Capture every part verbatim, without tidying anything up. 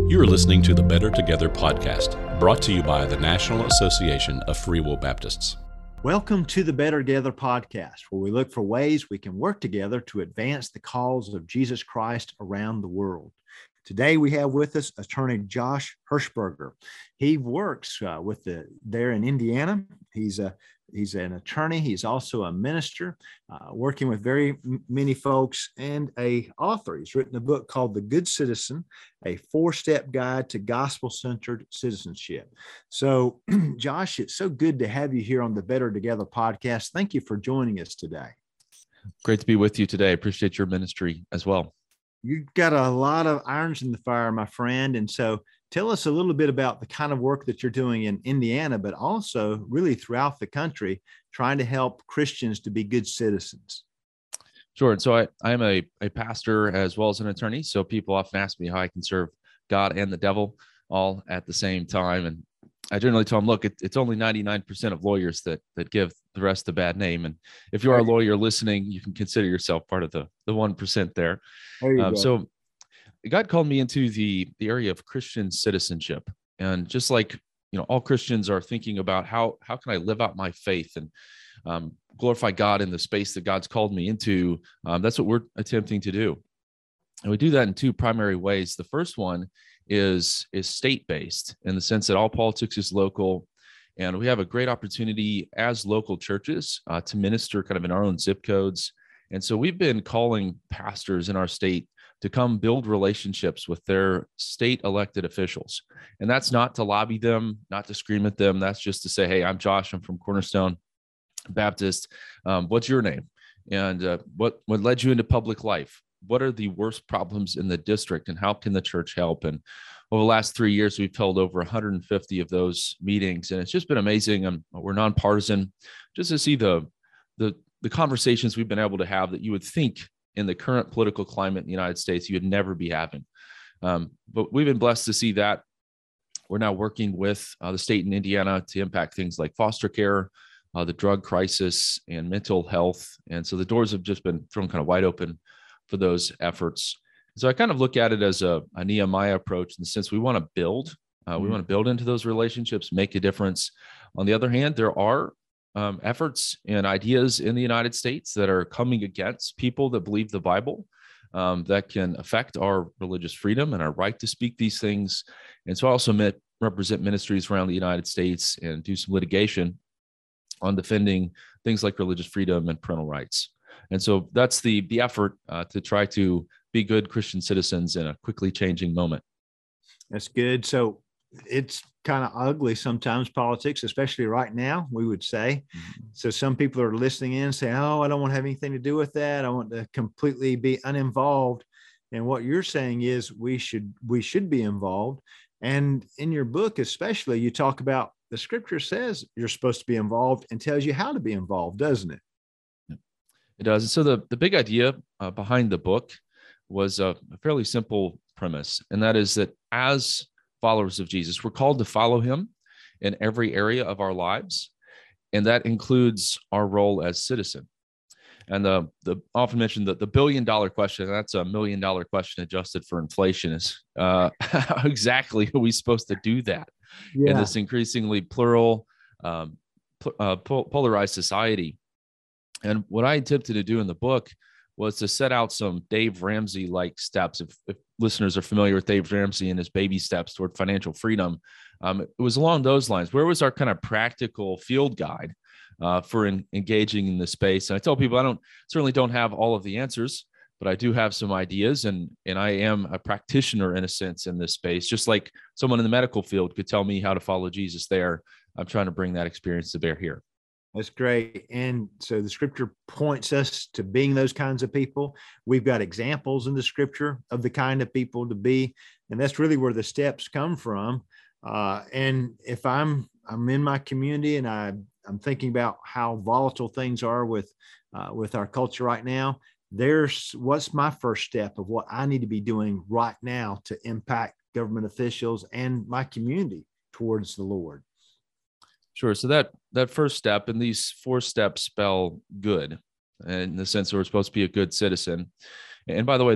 You are listening to the Better Together podcast, brought to you by the National Association of Free Will Baptists. Welcome to the Better Together podcast, where we look for ways we can work together to advance the cause of Jesus Christ around the world. Today, we have with us attorney Josh Hershberger. He works uh, with the there in Indiana. He's a he's an attorney. He's also a minister, uh, working with very m- many folks, and a author. He's written a book called The Good Citizen: A Four-Step Guide to Gospel-Centered Citizenship. So, Josh, it's so good to have you here on the Better Together podcast. Thank you for joining us today. Great to be with you today. I appreciate your ministry as well. You've got a lot of irons in the fire, my friend. And so tell us a little bit about the kind of work that you're doing in Indiana, but also really throughout the country, trying to help Christians to be good citizens. Sure. And so I, I'm a, a pastor as well as an attorney. So people often ask me how I can serve God and the devil all at the same time. And I generally tell them, look, it, it's only ninety-nine percent of lawyers that that give the rest a bad name. And if you are a lawyer listening, you can consider yourself part of the, the one percent there. there um, so God called me into the, the area of Christian citizenship. And just like, you know, all Christians are thinking about how, how can I live out my faith and um, glorify God in the space that God's called me into. Um, that's what we're attempting to do. And we do that in two primary ways. The first one is, is state-based in the sense that all politics is local. And we have a great opportunity as local churches uh, to minister kind of in our own zip codes. And so we've been calling pastors in our state to come build relationships with their state elected officials. And that's not to lobby them, not to scream at them. That's just to say, hey, I'm Josh. I'm from Cornerstone Baptist. Um, what's your name? And uh, what, what led you into public life? What are the worst problems in the district and how can the church help? And over the last three years, we've held over one hundred fifty of those meetings, and it's just been amazing. And we're nonpartisan, just to see the, the, the conversations we've been able to have that you would think in the current political climate in the United States, you would never be having. Um, but we've been blessed to see that. We're now working with uh, the state in Indiana to impact things like foster care, uh, the drug crisis, and mental health. And so the doors have just been thrown kind of wide open for those efforts. So I kind of look at it as a, a Nehemiah approach in the sense we want to build, uh, mm-hmm. we want to build into those relationships, make a difference. On the other hand, there are um, efforts and ideas in the United States that are coming against people that believe the Bible, um, that can affect our religious freedom and our right to speak these things. And so I also met, represent ministries around the United States and do some litigation on defending things like religious freedom and parental rights. And so that's the the effort uh, to try to be good Christian citizens in a quickly changing moment. That's good. So it's kind of ugly sometimes, politics, especially right now, we would say. Mm-hmm. So some people are listening in and saying, oh, I don't want to have anything to do with that. I want to completely be uninvolved. And what you're saying is we should we should be involved. And in your book, especially, you talk about the scripture says you're supposed to be involved and tells you how to be involved, doesn't it? It does. And so the, the big idea uh, behind the book was a, a fairly simple premise, and that is that as followers of Jesus, we're called to follow him in every area of our lives, and that includes our role as citizen. And the, the often mentioned that the billion dollar question, that's a million dollar question adjusted for inflation, is uh, how exactly are we supposed to do that yeah. in this increasingly plural, um, uh, polarized society? And what I attempted to do in the book was to set out some Dave Ramsey-like steps. If, if listeners are familiar with Dave Ramsey and his baby steps toward financial freedom, um, it was along those lines. Where was our kind of practical field guide uh, for in, engaging in this space? And I tell people I don't certainly don't have all of the answers, but I do have some ideas, and and I am a practitioner in a sense in this space. Just like someone in the medical field could tell me how to follow Jesus there, I'm trying to bring that experience to bear here. That's great. And so the scripture points us to being those kinds of people. We've got examples in the scripture of the kind of people to be, and that's really where the steps come from. Uh, and if I'm I'm in my community and I, I'm thinking about how volatile things are with uh, with our culture right now, there's what's my first step of what I need to be doing right now to impact government officials and my community towards the Lord. Sure. So that that first step, and these four steps spell good, in the sense that we're supposed to be a good citizen. And by the way, that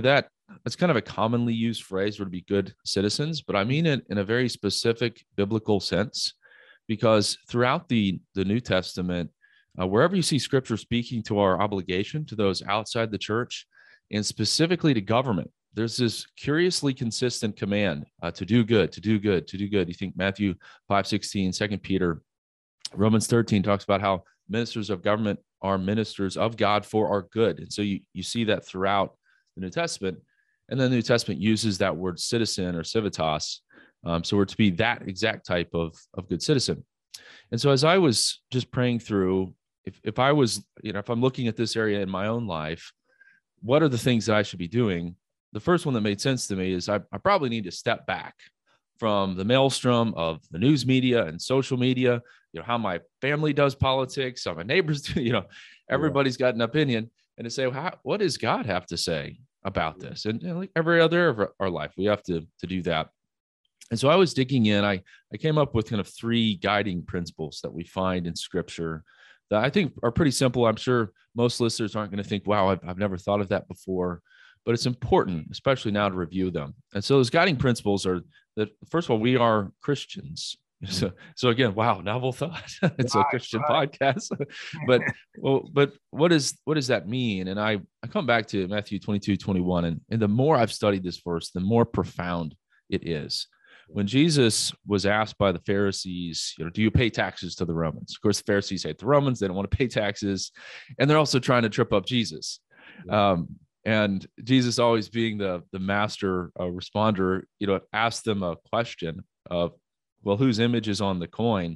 that's kind of a commonly used phrase, or to be good citizens, but I mean it in a very specific biblical sense, because throughout the, the New Testament, uh, wherever you see scripture speaking to our obligation to those outside the church, and specifically to government, there's this curiously consistent command uh, to do good, to do good, to do good. You think Matthew five sixteen, Second Peter, Romans thirteen talks about how ministers of government are ministers of God for our good. And so you, you see that throughout the New Testament. And then the New Testament uses that word citizen or civitas. Um, so we're to be that exact type of, of good citizen. And so as I was just praying through, if, if I was, you know, if I'm looking at this area in my own life, what are the things that I should be doing? The first one that made sense to me is I, I probably need to step back from the maelstrom of the news media and social media, you know, how my family does politics, how my neighbors do, you know, everybody's got an opinion, and to say, well, how, what does God have to say about this? And, and like every other area of our life, we have to, to do that. And so I was digging in, I, I came up with kind of three guiding principles that we find in scripture that I think are pretty simple. I'm sure most listeners aren't going to think, wow, I've, I've never thought of that before, but it's important, especially now, to review them. And so those guiding principles are that, first of all, we are Christians. So, so again, wow, novel thought. It's right, a Christian right. podcast. but, well, but what is, what does that mean? And I, I come back to Matthew twenty-two, twenty-one, and, and the more I've studied this verse, the more profound it is. When Jesus was asked by the Pharisees, you know, do you pay taxes to the Romans? Of course, the Pharisees hate the Romans. They don't want to pay taxes. And they're also trying to trip up Jesus. Um, and Jesus, always being the, the master uh, responder, you know, asked them a question of, well, whose image is on the coin?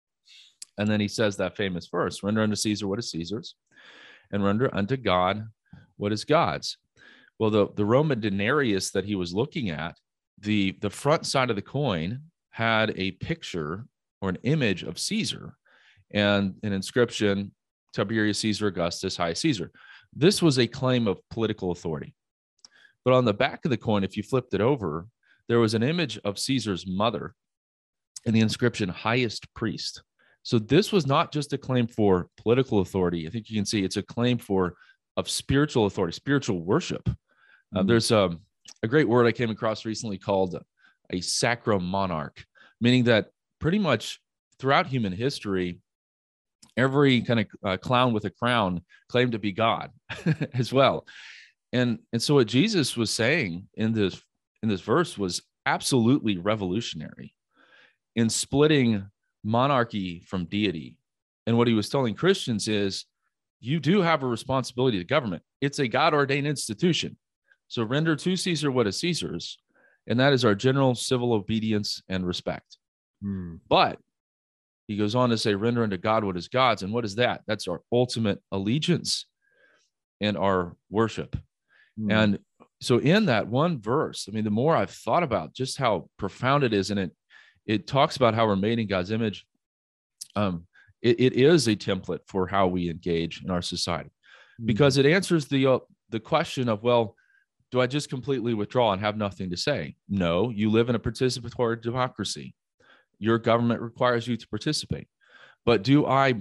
And then he says that famous verse, render unto Caesar what is Caesar's, and render unto God what is God's. Well, the, the Roman denarius that he was looking at, the, the front side of the coin had a picture or an image of Caesar and an inscription, Tiberius Caesar Augustus, Highest Caesar. This was a claim of political authority. But on the back of the coin, if you flipped it over, there was an image of Caesar's mother and the inscription, highest priest. So this was not just a claim for political authority. I think you can see it's a claim for of spiritual authority, spiritual worship. Mm-hmm. Uh, there's um, a great word I came across recently called a sacromonarch, meaning that pretty much throughout human history, every kind of uh, clown with a crown claimed to be God as well. And, and so what Jesus was saying in this, in this verse was absolutely revolutionary in splitting monarchy from deity. And what he was telling Christians is, you do have a responsibility to government. It's a God-ordained institution. So render to Caesar what is Caesar's, and that is our general civil obedience and respect. Hmm. But he goes on to say, render unto God what is God's. And what is that? That's our ultimate allegiance and our worship. Hmm. And so in that one verse, I mean, the more I've thought about just how profound it is, and it It talks about how we're made in God's image. Um, it, it is a template for how we engage in our society, because it answers the uh, the question of, well, do I just completely withdraw and have nothing to say? No, you live in a participatory democracy. Your government requires you to participate. But do I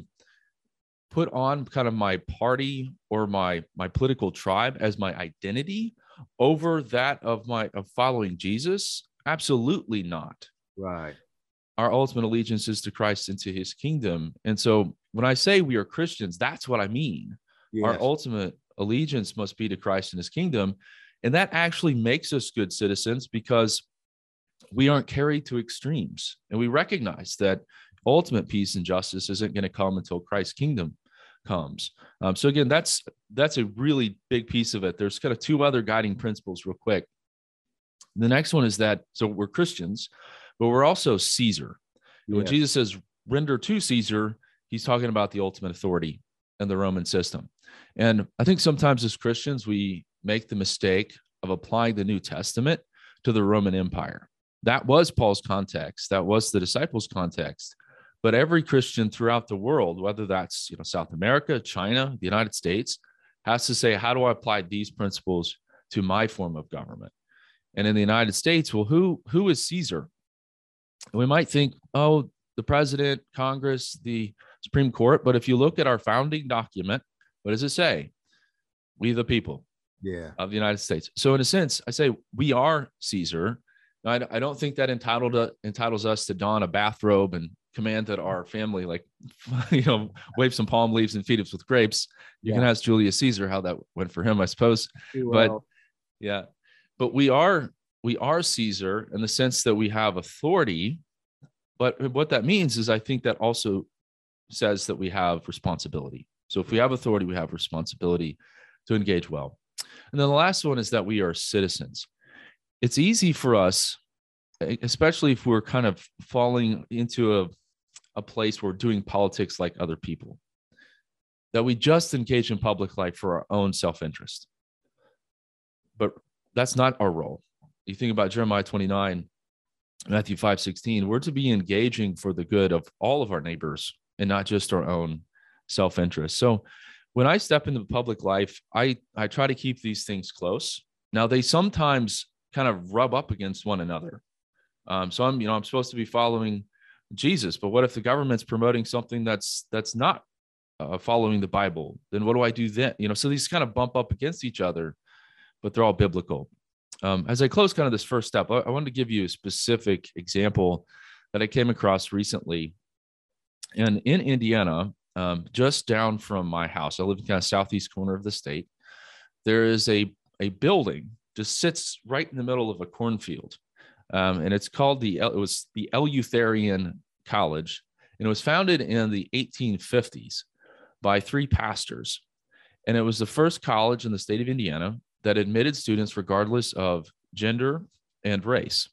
put on kind of my party or my my political tribe as my identity over that of my of following Jesus? Absolutely not. Right. Our ultimate allegiance is to Christ and to his kingdom. And so when I say we are Christians, that's what I mean. Yes. Our ultimate allegiance must be to Christ and his kingdom. And that actually makes us good citizens, because we aren't carried to extremes. And we recognize that ultimate peace and justice isn't going to come until Christ's kingdom comes. Um, so again, that's that's a really big piece of it. There's kind of two other guiding principles real quick. The next one is that, so we're Christians, but we're also Caesar. Yes. When Jesus says, render to Caesar, he's talking about the ultimate authority and the Roman system. And I think sometimes as Christians, we make the mistake of applying the New Testament to the Roman Empire. That was Paul's context. That was the disciples' context. But every Christian throughout the world, whether that's, you know, South America, China, the United States, has to say, how do I apply these principles to my form of government? And in the United States, well, who who is Caesar? We might think, oh, the president, Congress, the Supreme Court. But if you look at our founding document, what does it say? We the people. Yeah. of the United States. So in a sense, I say we are Caesar. I, I don't think that entitled uh, entitles us to don a bathrobe and command that our family, like, you know, wave some palm leaves and feed us with grapes. You Yeah. can ask Julius Caesar how that went for him, I suppose. Too But well. yeah, but we are we are Caesar in the sense that we have authority. But what that means is, I think that also says that we have responsibility. So if we have authority, we have responsibility to engage well. And then the last one is that we are citizens. It's easy for us, especially if we're kind of falling into a, a place where we're doing politics like other people, that we just engage in public life for our own self-interest. But that's not our role. You think about Jeremiah twenty-nine, Matthew five sixteen, we're to be engaging for the good of all of our neighbors and not just our own self-interest. So when I step into public life, I, I try to keep these things close. Now, they sometimes kind of rub up against one another. Um, so I'm, you know, I'm supposed to be following Jesus, but what if the government's promoting something that's that's not uh, following the Bible? Then what do I do then? You know, so these kind of bump up against each other, but they're all biblical. Um, as I close kind of this first step, I, I wanted to give you a specific example that I came across recently. And in Indiana, um, just down from my house, I live in kind of southeast corner of the state, there is a, a building just sits right in the middle of a cornfield. Um, and it's called the, it was the Eleutherian College. And it was founded in the eighteen fifties by three pastors. And it was the first college in the state of Indiana that admitted students regardless of gender and race.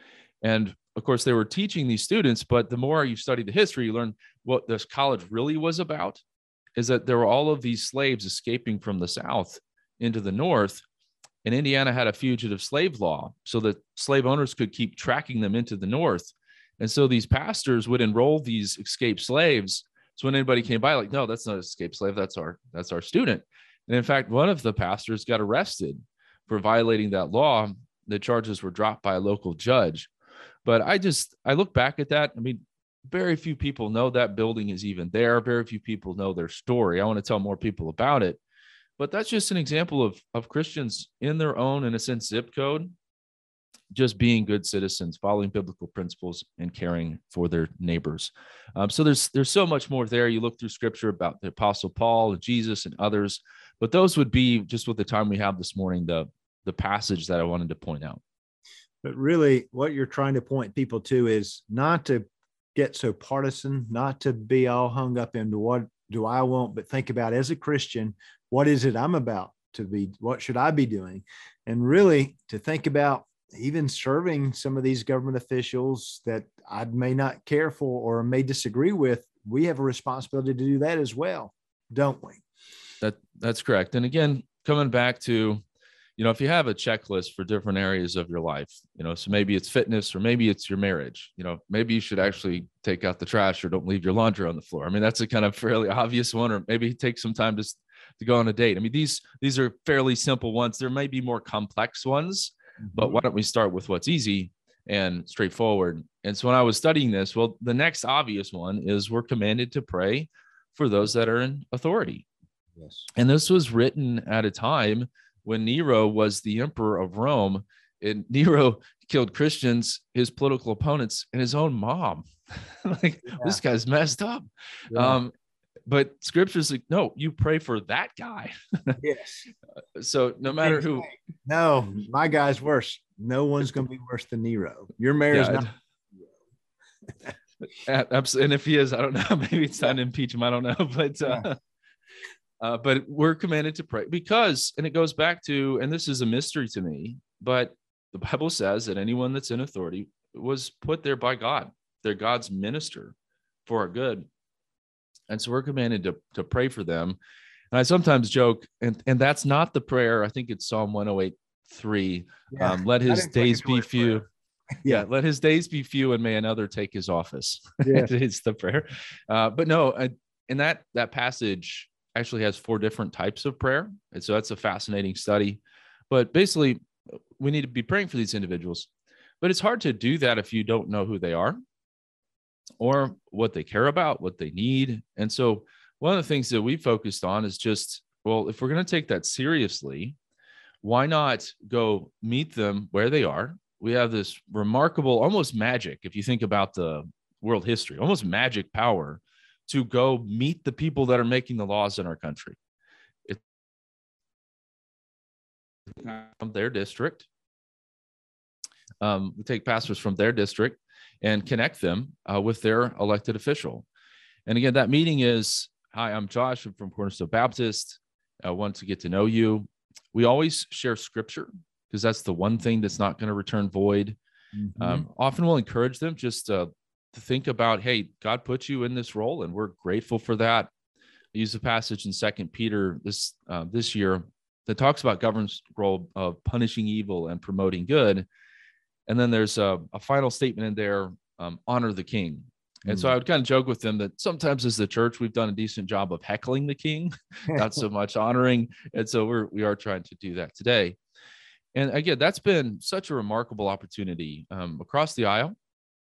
And of course, they were teaching these students, but the more you study the history, you learn what this college really was about, is that there were all of these slaves escaping from the South into the North. And Indiana had a fugitive slave law so that slave owners could keep tracking them into the North. And so these pastors would enroll these escaped slaves. So when anybody came by, like, no, that's not an escaped slave. That's our, that's our student. And in fact, one of the pastors got arrested for violating that law. The charges were dropped by a local judge. But I just, I look back at that. I mean, very few people know that building is even there. Very few people know their story. I want to tell more people about it. But that's just an example of, of Christians in their own, in a sense, zip code, just being good citizens, following biblical principles and caring for their neighbors. Um, so there's there's so much more there. You look through scripture about the Apostle Paul, Jesus, and others. But those would be, just with the time we have this morning, the, the passage that I wanted to point out. But really, what you're trying to point people to is not to get so partisan, not to be all hung up into what do I want, but think about, as a Christian, what is it I'm about to be? What should I be doing? And really to think about even serving some of these government officials that I may not care for or may disagree with. We have a responsibility to do that as well, don't we? That that's correct. And again, coming back to, you know, if you have a checklist for different areas of your life, you know, so maybe it's fitness or maybe it's your marriage, you know, maybe you should actually take out the trash or don't leave your laundry on the floor. I mean, that's a kind of fairly obvious one, or maybe take some time to, to go on a date. I mean, these, these are fairly simple ones. There may be more complex ones, mm-hmm. but why don't we start with what's easy and straightforward? And so when I was studying this, well, the next obvious one is we're commanded to pray for those that are in authority. Yes. And this was written at a time when Nero was the emperor of Rome, and Nero killed Christians, his political opponents, and his own mom. Like, yeah. This guy's messed up. Yeah. Um, but scripture's like, no, you pray for that guy. Yes. So no matter who. No, my guy's worse. No one's going to be worse than Nero. Your mayor's yeah, not. Absolutely. And if he is, I don't know. Maybe it's time to impeach him. I don't know. But uh, yeah. Uh, but we're commanded to pray because, and it goes back to, and this is a mystery to me, but the Bible says that anyone that's in authority was put there by God. They're God's minister for our good. And so we're commanded to, to pray for them. And I sometimes joke, and, and that's not the prayer. I think it's Psalm one oh eight three. Yeah, um, let his days be few. Yeah. yeah, let his days be few, and may another take his office. Yeah. It's the prayer. Uh, but no, I, in that that passage actually has four different types of prayer. And so that's a fascinating study. But basically, we need to be praying for these individuals. But it's hard to do that if you don't know who they are or what they care about, what they need. And so one of the things that we focused on is just, well, if we're going to take that seriously, why not go meet them where they are? We have this remarkable, almost magic, if you think about the world history, almost magic power to go meet the people that are making the laws in our country. It's from their district. Um, we take pastors from their district and connect them uh, with their elected official. And again, that meeting is, hi, I'm Josh. I'm from Cornerstone Baptist. I want to get to know you. We always share scripture because that's the one thing that's not going to return void. Mm-hmm. Um, often we'll encourage them just uh, to think about, hey, God put you in this role, and we're grateful for that. I use a passage in Second Peter this uh, this year that talks about government's role of punishing evil and promoting good. And then there's a, a final statement in there, um, honor the king. And so I would kind of joke with them that sometimes as the church, we've done a decent job of heckling the king, not so much honoring. And so we're, we are trying to do that today. And again, that's been such a remarkable opportunity um, across the aisle.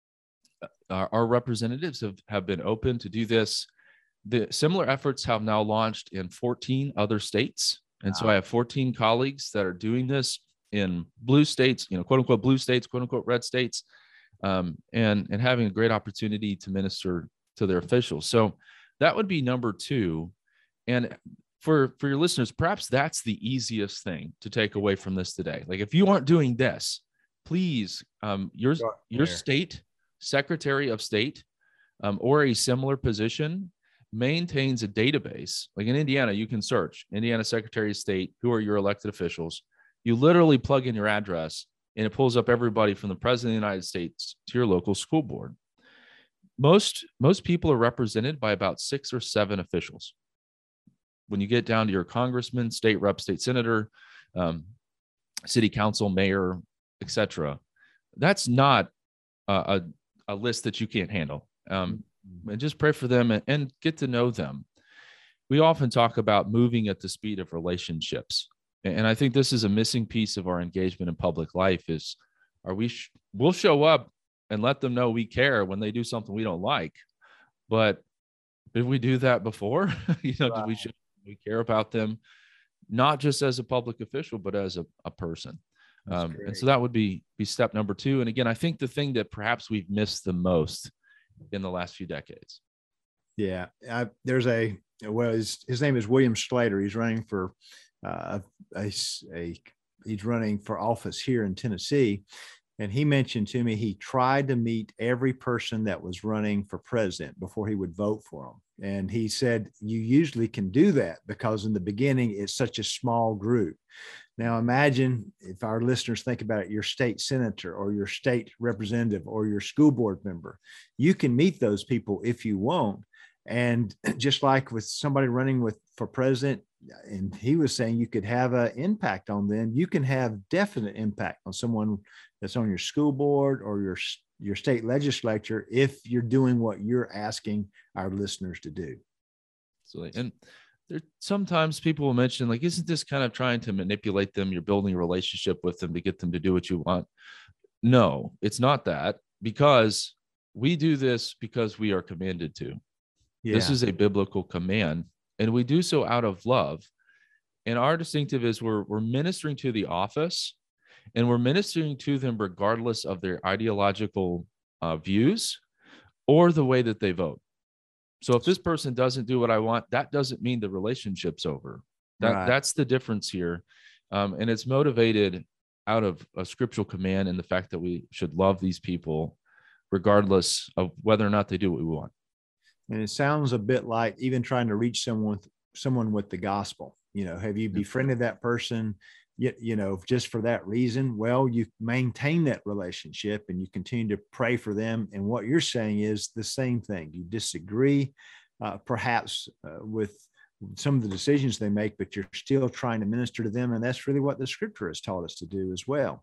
Our, our representatives have, have been open to do this. The similar efforts have now launched in fourteen other states. And wow. So I have fourteen colleagues that are doing this in blue states, you know, quote unquote, blue states, quote unquote, red states. Um, and, and having a great opportunity to minister to their officials. So that would be number two. And for, for your listeners, perhaps that's the easiest thing to take away from this today. Like if you aren't doing this, please, um, your, your state secretary of state um, or a similar position maintains a database. Like in Indiana, you can search Indiana Secretary of State, who are your elected officials. You literally plug in your address and it pulls up everybody from the president of the United States to your local school board. Most, most people are represented by about six or seven officials. When you get down to your congressman, state rep, state senator, um, city council, mayor, et cetera, that's not a, a, a list that you can't handle. Um, and just pray for them and, and get to know them. We often talk about moving at the speed of relationships. And I think this is a missing piece of our engagement in public life is, are we, sh- we'll show up and let them know we care when they do something we don't like. But did we do that before? you know, right. did we, show, we care about them, not just as a public official, but as a, a person. Um, and so that would be, be step number two. And again, I think the thing that perhaps we've missed the most in the last few decades. Yeah. I, there's a, well, his, his name is William Slater. He's running for Uh, a, a, he's running for office here in Tennessee. And he mentioned to me, he tried to meet every person that was running for president before he would vote for them. And he said, you usually can do that because in the beginning, it's such a small group. Now imagine if our listeners think about it, your state senator or your state representative or your school board member, you can meet those people if you want. And just like with somebody running with for president, and he was saying you could have an impact on them, you can have definite impact on someone that's on your school board or your, your state legislature if you're doing what you're asking our listeners to do. So, and there sometimes people will mention, like, isn't this kind of trying to manipulate them? You're building a relationship with them to get them to do what you want. No, it's not that, because we do this because we are commanded to. Yeah. This is a biblical command, and we do so out of love. And our distinctive is we're, we're ministering to the office, and we're ministering to them regardless of their ideological uh, views or the way that they vote. So if this person doesn't do what I want, that doesn't mean the relationship's over. That, right. That's the difference here. Um, and it's motivated out of a scriptural command and the fact that we should love these people regardless of whether or not they do what we want. And it sounds a bit like even trying to reach someone, someone with the gospel. You know, have you befriended that person, you, you know, just for that reason? Well, you maintain that relationship and you continue to pray for them. And what you're saying is the same thing. You disagree, uh, perhaps uh, with some of the decisions they make, but you're still trying to minister to them. And that's really what the scripture has taught us to do as well.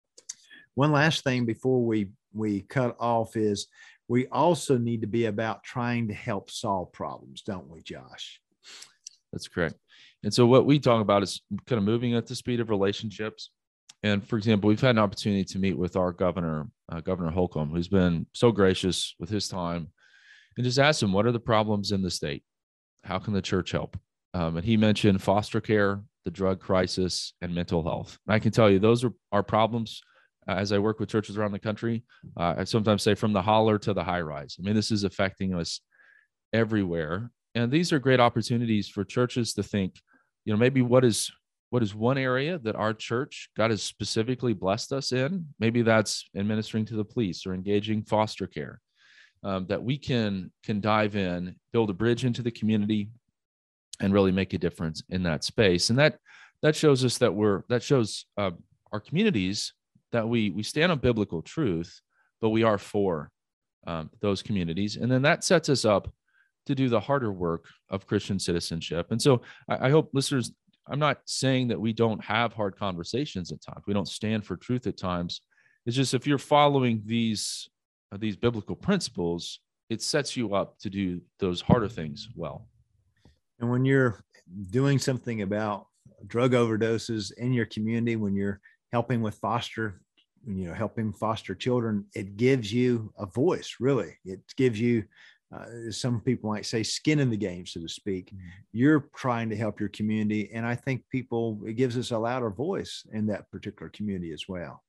One last thing before we, we cut off is, we also need to be about trying to help solve problems, don't we, Josh? That's correct. And so what we talk about is kind of moving at the speed of relationships. And for example, we've had an opportunity to meet with our governor, uh, Governor Holcomb, who's been so gracious with his time, and just ask him, what are the problems in the state? How can the church help? Um, and he mentioned foster care the drug crisis, and mental health. And I can tell you those are our problems uh, as I work with churches around the country. Uh, I sometimes say from the holler to the high rise. I mean, this is affecting us everywhere. And these are great opportunities for churches to think, you know, maybe what is what is one area that our church, God has specifically blessed us in? Maybe that's in ministering to the police or engaging foster care, um, that we can can dive in, build a bridge into the community, and really make a difference in that space. And that that shows us that we're that shows uh, our communities that we we stand on biblical truth, but we are for um, those communities. And then that sets us up to do the harder work of Christian citizenship. And so I, I hope listeners, I'm not saying that we don't have hard conversations at times. We don't stand for truth at times. It's just if you're following these uh, these biblical principles, it sets you up to do those harder things well. And when you're doing something about drug overdoses in your community, when you're helping with foster, you know, helping foster children, it gives you a voice, really. It gives you, uh, some people might say, skin in the game, so to speak. Mm-hmm. You're trying to help your community. And I think people, it gives us a louder voice in that particular community as well.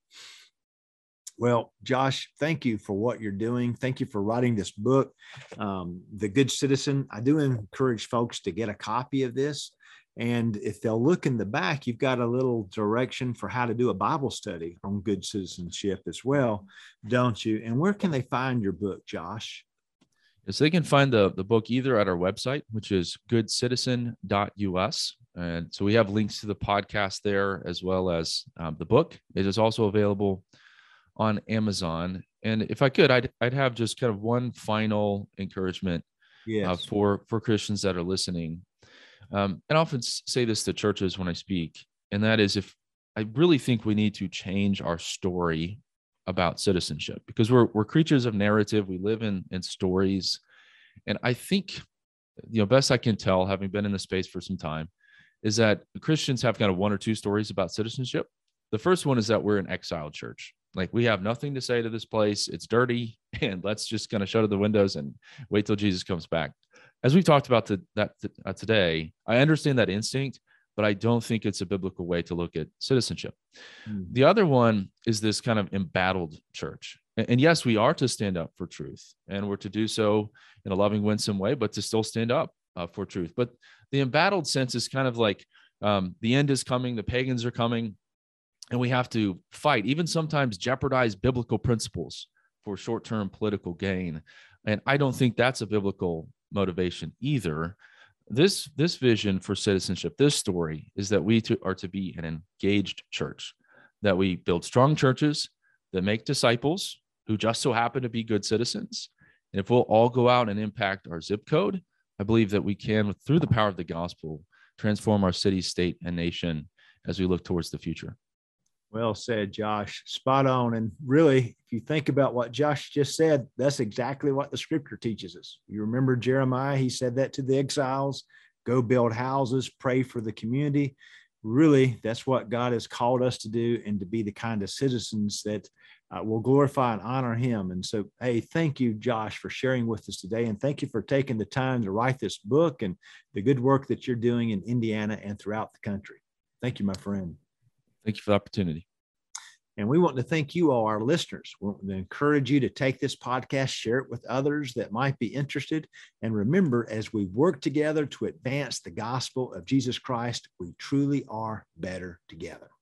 Well, Josh, thank you for what you're doing. Thank you for writing this book, um, The Good Citizen. I do encourage folks to get a copy of this. And if they'll look in the back, you've got a little direction for how to do a Bible study on good citizenship as well, don't you? And where can they find your book, Josh? Yes, they can find the, the book either at our website, which is good citizen dot U S. And so we have links to the podcast there as well as um, the book. It is also available on Amazon. And if I could, I'd I'd have just kind of one final encouragement yes. uh, for for Christians that are listening. Um, and I often say this to churches when I speak, and that is, if I really think we need to change our story about citizenship, because we're we're creatures of narrative. We live in in stories, and I think, you know, best I can tell, having been in the space for some time, is that Christians have kind of one or two stories about citizenship. The first one is that we're an exiled church. Like, we have nothing to say to this place. It's dirty, and let's just kind of shut the windows and wait till Jesus comes back. As we've talked about to, that uh, today, I understand that instinct, but I don't think it's a biblical way to look at citizenship. Mm. The other one is this kind of embattled church. And, and yes, we are to stand up for truth, and we're to do so in a loving, winsome way, but to still stand up uh, for truth. But the embattled sense is kind of like um, the end is coming, the pagans are coming, and we have to fight, even sometimes jeopardize biblical principles for short-term political gain. And I don't think that's a biblical motivation either. This, this vision for citizenship, this story, is that we to, are to be an engaged church, that we build strong churches that make disciples who just so happen to be good citizens. And if we'll all go out and impact our zip code, I believe that we can, through the power of the gospel, transform our city, state, and nation as we look towards the future. Well said, Josh. Spot on. And really, if you think about what Josh just said, that's exactly what the scripture teaches us. You remember Jeremiah, he said that to the exiles, go build houses, pray for the community. Really, that's what God has called us to do, and to be the kind of citizens that uh, will glorify and honor him. And so, hey, thank you, Josh, for sharing with us today. And thank you for taking the time to write this book and the good work that you're doing in Indiana and throughout the country. Thank you, my friend. Thank you for the opportunity. And we want to thank you all, our listeners. We want to encourage you to take this podcast, share it with others that might be interested. And remember, as we work together to advance the gospel of Jesus Christ, we truly are better together.